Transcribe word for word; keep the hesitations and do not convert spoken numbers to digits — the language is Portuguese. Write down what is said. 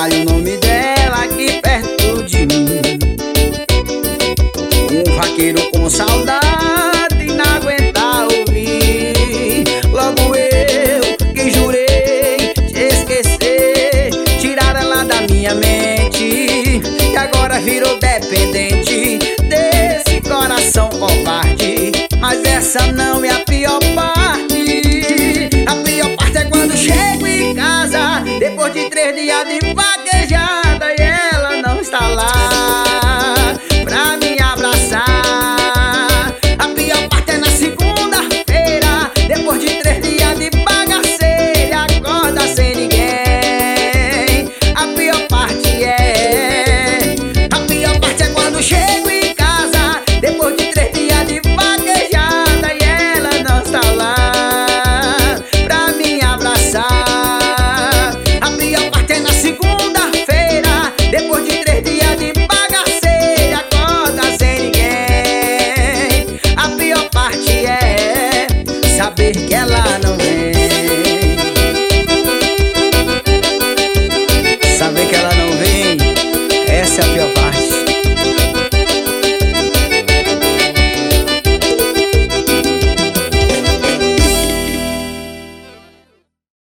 o nome dela aqui perto de mim. Um vaqueiro com saudade não aguenta ouvir. Logo eu que jurei te esquecer, tirar ela da minha mente, e agora virou dependente desse coração covarde. Mas essa não é a pior parte. A pior parte é quando chego em casa depois de três dias de vaqueiro.